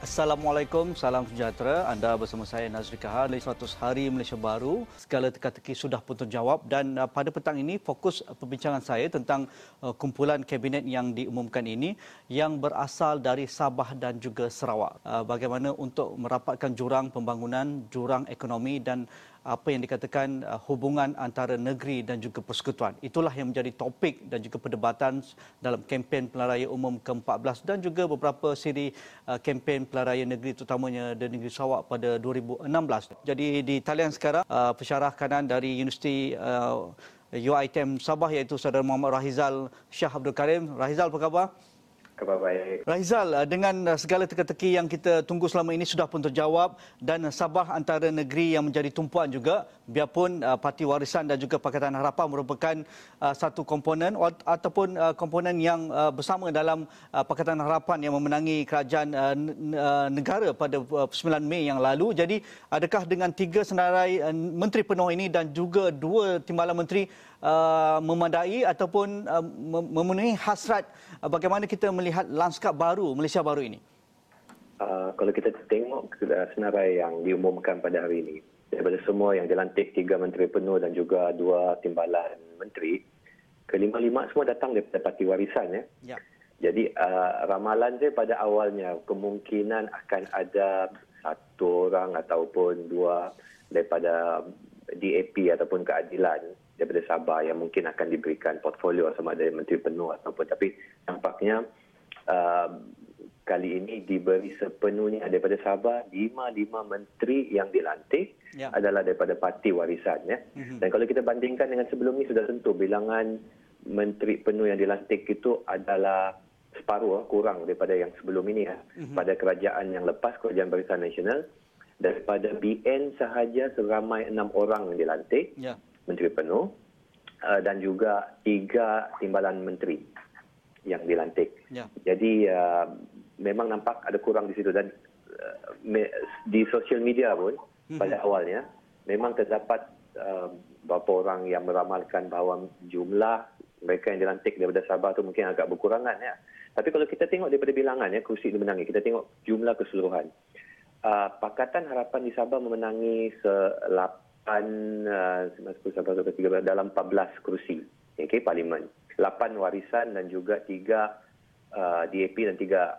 Assalamualaikum, salam sejahtera. Anda bersama saya Nazri Kahar dari 100 Hari Malaysia Baru. Segala teka-teki sudah pun terjawab dan pada petang ini fokus perbincangan saya tentang kumpulan kabinet yang diumumkan ini yang berasal dari Sabah dan juga Sarawak. Bagaimana untuk merapatkan jurang pembangunan, jurang ekonomi dan apa yang dikatakan hubungan antara negeri dan juga persekutuan. Itulah yang menjadi topik dan juga perdebatan dalam kempen pilihan raya umum ke-14 dan juga beberapa siri kempen pilihan raya negeri terutamanya di negeri Sarawak pada 2016. Jadi di talian sekarang pensyarah kanan dari Universiti UiTM Sabah iaitu Saudara Muhammad Rahizal Shah Abdul Karim. Rahizal, apa khabar? Khabar baik. Rahizal, dengan segala teka-teki yang kita tunggu selama ini sudah pun terjawab dan Sabah antara negeri yang menjadi tumpuan juga, biarpun Parti Warisan dan juga Pakatan Harapan merupakan satu komponen ataupun komponen yang bersama dalam Pakatan Harapan yang memenangi kerajaan negara pada 9 Mei yang lalu. Jadi adakah dengan 3 senarai menteri penuh ini dan juga 2 timbalan menteri memadai ataupun memenuhi hasrat bagaimana kita melihat lanskap baru Malaysia baru ini? Kalau kita tengok senarai yang diumumkan pada hari ini, daripada semua yang dilantik 3 menteri penuh dan juga 2 timbalan menteri, kelima-lima semua datang daripada Parti Warisan. Ya. Jadi ramalan saya pada awalnya kemungkinan akan ada 1 orang ataupun 2 daripada DAP ataupun Keadilan daripada Sabah yang mungkin akan diberikan portfolio sama ada menteri penuh ataupun, tapi nampaknya kali ini diberi sepenuhnya daripada Sabah. 5 menteri yang dilantik adalah daripada Parti Warisan. Dan kalau kita bandingkan dengan sebelum ini, sudah tentu bilangan menteri penuh yang dilantik itu adalah separuh kurang daripada yang sebelum ini. Pada kerajaan yang lepas, Kerajaan Barisan Nasional, daripada BN sahaja seramai 6 orang yang dilantik, menteri penuh, dan juga 3 timbalan menteri yang dilantik. Jadi memang nampak ada kurang di situ. Dan di sosial media pun pada awalnya memang terdapat beberapa orang yang meramalkan bahawa jumlah mereka yang dilantik daripada Sabah tu mungkin agak berkurangan. Tapi kalau kita tengok daripada bilangan kursi dimenangi, kita tengok jumlah keseluruhan. Pakatan Harapan di Sabah memenangi 13 dalam 14 kursi parlimen. 8 Warisan dan juga 3 DAP dan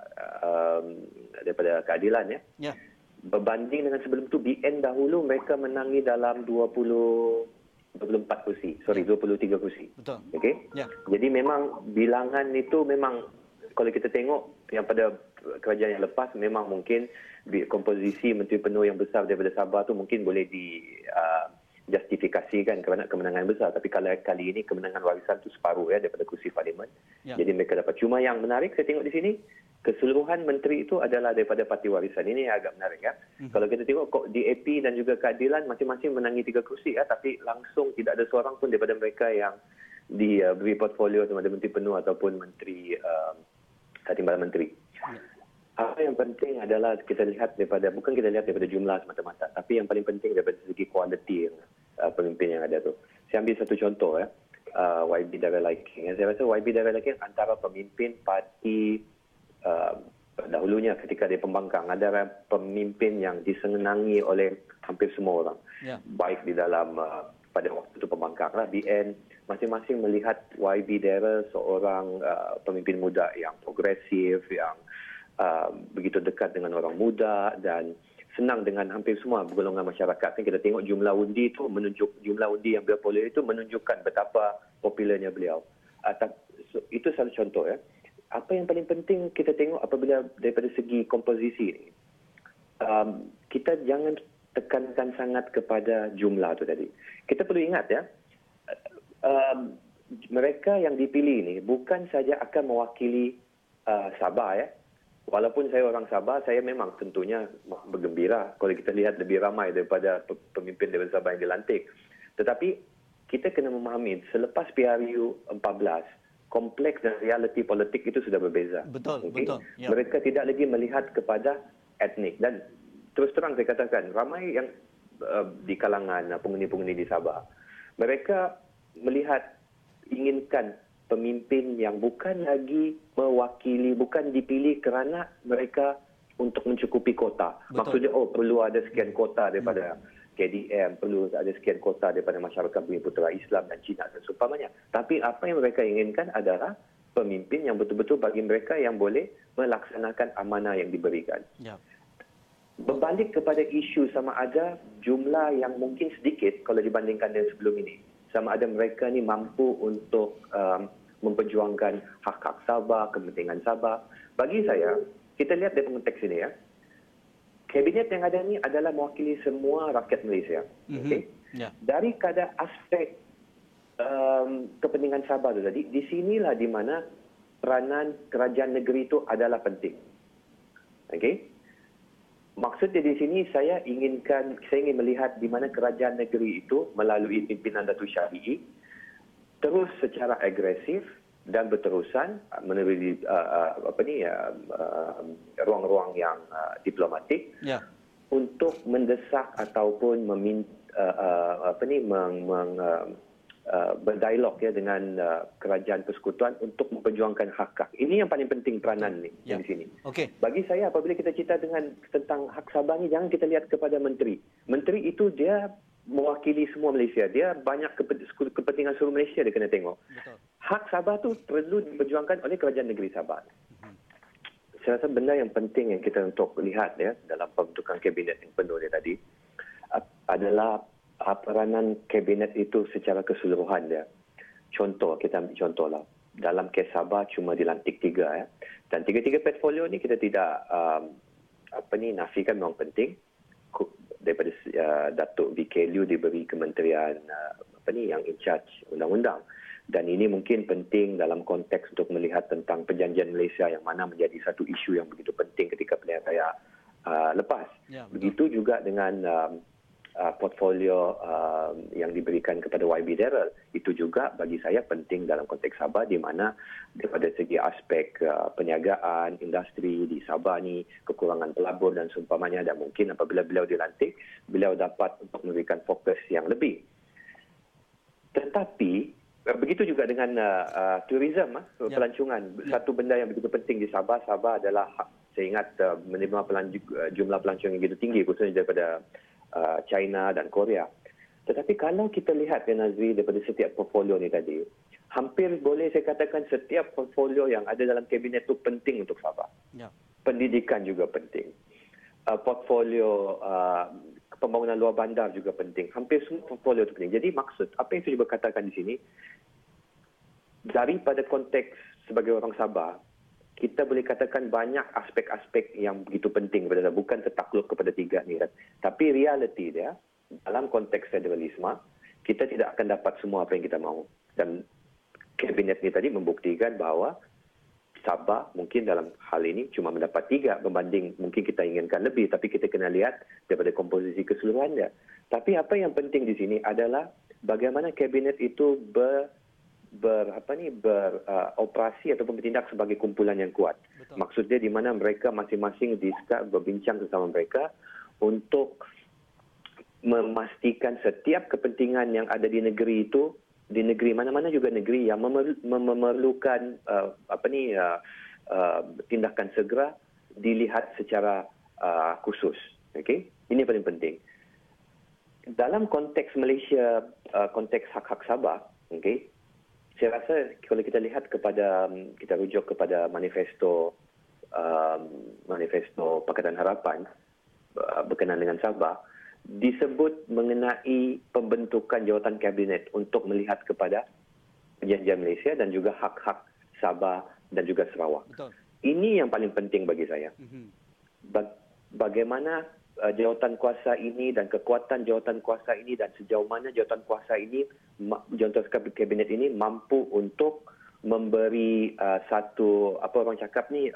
3 daripada Keadilan. Berbanding dengan sebelum tu, BN dahulu mereka menangi dalam 23 kursi. Betul. Jadi memang bilangan itu memang kalau kita tengok yang pada kerajaan yang lepas, memang mungkin komposisi menteri penuh yang besar daripada Sabah tu mungkin boleh justifikasikan kerana kemenangan besar. Tapi kalau kali ini kemenangan Warisan tu separuh daripada kursi parlimen. Jadi mereka dapat. Cuma yang menarik saya tengok di sini, keseluruhan menteri itu adalah daripada Parti Warisan. Ini yang agak menarik. Kalau kita tengok DAP dan juga Keadilan masing-masing menangi 3 kursi, tapi langsung tidak ada seorang pun daripada mereka yang diberi portfolio sama ada menteri penuh ataupun menteri timbalan menteri. Apa yang penting adalah kita lihat bukan kita lihat daripada jumlah semata-mata, tapi yang paling penting daripada segi kualiti pemimpin yang ada tu. Saya ambil satu contoh, YB Darrell Lai-King. Saya rasa YB Darrell Lai-King antara pemimpin parti dahulunya ketika dia pembangkang, adalah pemimpin yang disenangi oleh hampir semua orang. Baik di dalam pada waktu itu pembangkang BN, masing-masing melihat YB Darrell seorang pemimpin muda yang progresif, yang begitu dekat dengan orang muda dan senang dengan hampir semua golongan masyarakat. Kita tengok jumlah undi itu jumlah undi yang beliau peroleh itu menunjukkan betapa popularnya beliau. Itu salah contoh. Apa yang paling penting kita tengok apabila daripada segi komposisi ini, kita jangan tekankan sangat kepada jumlah itu tadi. Kita perlu ingat mereka yang dipilih ini bukan saja akan mewakili Sabah. Walaupun saya orang Sabah, saya memang tentunya bergembira kalau kita lihat lebih ramai daripada pemimpin daripada Sabah yang dilantik. Tetapi kita kena memahami selepas PRU 14, kompleks dan realiti politik itu sudah berbeza. Betul. Mereka tidak lagi melihat kepada etnik. Dan terus terang saya katakan, ramai yang di kalangan penghuni-penghuni di Sabah, mereka melihat, inginkan pemimpin yang bukan lagi mewakili, bukan dipilih kerana mereka untuk mencukupi kota. Betul. Maksudnya, perlu ada sekian kota daripada KDM, perlu ada sekian kota daripada masyarakat Bumi Putera Islam dan Cina dan seumpamanya. Tapi apa yang mereka inginkan adalah pemimpin yang betul-betul bagi mereka yang boleh melaksanakan amanah yang diberikan. Ya. Berbalik kepada isu sama ada jumlah yang mungkin sedikit kalau dibandingkan dengan sebelum ini. Sama ada mereka ni mampu untuk memperjuangkan hak-hak Sabah, kepentingan Sabah. Bagi saya, kita lihat dari konteks ini ya. Kabinet yang ada ni adalah mewakili semua rakyat Malaysia. Okay? Ya. Dari kadar aspek kepentingan Sabah tu tadi, di sinilah di mana peranan kerajaan negeri itu adalah penting. Okey? Maksudnya di sini saya ingin melihat di mana kerajaan negeri itu melalui pimpinan Datuk Syari'i terus secara agresif dan berterusan menerusi ruang-ruang yang diplomatik untuk mendesak ataupun berdialog dengan kerajaan persekutuan untuk memperjuangkan hak-hak. Ini yang paling penting peranan ni di sini. Okay. Bagi saya apabila kita cerita tentang hak Sabah ni, jangan kita lihat kepada menteri. Menteri itu dia mewakili semua Malaysia. Dia banyak kepentingan seluruh Malaysia dia kena tengok. Betul. Hak Sabah tu perlu diperjuangkan oleh kerajaan negeri Sabah. Saya rasa benda yang penting yang kita untuk lihat dalam pembentukan kabinet yang penuh ni tadi adalah peranan kabinet itu secara keseluruhan dia. Contoh, kita ambil contohlah. Dalam kes Sabah cuma dilantik 3 Dan 3 portfolio ni kita tidak nafikan memang penting. Daripada Datuk VK Liew diberi kementerian yang in charge undang-undang. Dan ini mungkin penting dalam konteks untuk melihat tentang perjanjian Malaysia yang mana menjadi satu isu yang begitu penting ketika pilihan raya lepas. Ya, begitu juga dengan portfolio yang diberikan kepada YB Daryl. Itu juga bagi saya penting dalam konteks Sabah, di mana daripada segi aspek perniagaan, industri di Sabah ni, kekurangan pelabur dan seumpamanya, dan mungkin apabila beliau dilantik, beliau dapat untuk memberikan fokus yang lebih. Tetapi begitu juga dengan tourism, pelancongan. Satu benda yang begitu penting di Sabah. Sabah adalah, saya ingat, menerima jumlah pelancong yang begitu tinggi, khususnya daripada China dan Korea. Tetapi kalau kita lihat Nazri daripada setiap portfolio ni tadi, hampir boleh saya katakan setiap portfolio yang ada dalam kabinet itu penting untuk Sabah. Ya. Pendidikan juga penting. Portfolio pembangunan luar bandar juga penting. Hampir semua portfolio itu penting. Jadi maksud, apa yang saya cuba katakan di sini, daripada konteks sebagai orang Sabah, kita boleh katakan banyak aspek-aspek yang begitu penting kepada saya. Bukan tertakluk kepada 3 ni. Tapi realiti dia, dalam konteks federalisme, kita tidak akan dapat semua apa yang kita mahu. Dan kabinet ni tadi membuktikan bahawa Sabah mungkin dalam hal ini cuma mendapat 3 berbanding mungkin kita inginkan lebih. Tapi kita kena lihat daripada komposisi keseluruhan dia. Tapi apa yang penting di sini adalah bagaimana kabinet itu beroperasi ataupun bertindak sebagai kumpulan yang kuat. Betul. Maksudnya di mana mereka masing-masing berbincang bersama mereka untuk memastikan setiap kepentingan yang ada di negeri itu, di negeri mana-mana juga negeri yang memerlukan tindakan segera dilihat secara khusus. Okay? Ini paling penting. Dalam konteks Malaysia, konteks hak-hak Sabah, okay? Saya rasa kalau kita lihat kita rujuk kepada manifesto Pakatan Harapan berkenaan dengan Sabah, disebut mengenai pembentukan jawatan kabinet untuk melihat kepada perjanjian Malaysia dan juga hak-hak Sabah dan juga Sarawak. Betul. Ini yang paling penting bagi saya. Bagaimana jawatan kuasa ini dan kekuatan jawatan kuasa ini dan sejauh mana jawatan kuasa ini, jawatan kabinet ini mampu untuk memberi satu, apa orang cakap ni,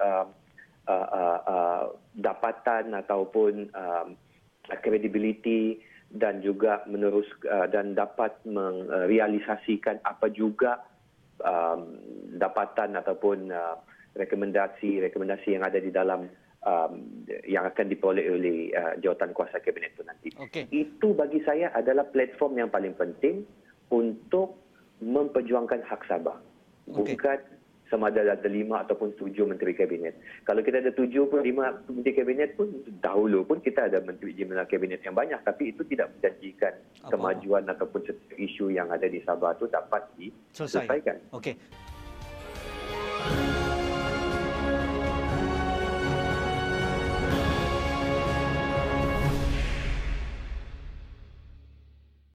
dapatan ataupun credibility dan juga dan dapat merealisasikan apa juga dapatan ataupun rekomendasi yang ada di dalam yang akan diperoleh oleh jawatan kuasa kabinet itu nanti. Okay. Itu bagi saya adalah platform yang paling penting untuk memperjuangkan hak Sabah. Okay. Bukan sama ada 5 ataupun 7 menteri kabinet. Kalau kita ada 7 pun 5 menteri kabinet pun, dahulu pun kita ada menteri jemela kabinet yang banyak, tapi itu tidak menjanjikan kemajuan ataupun isu yang ada di Sabah itu dapat diselesaikan. Okey.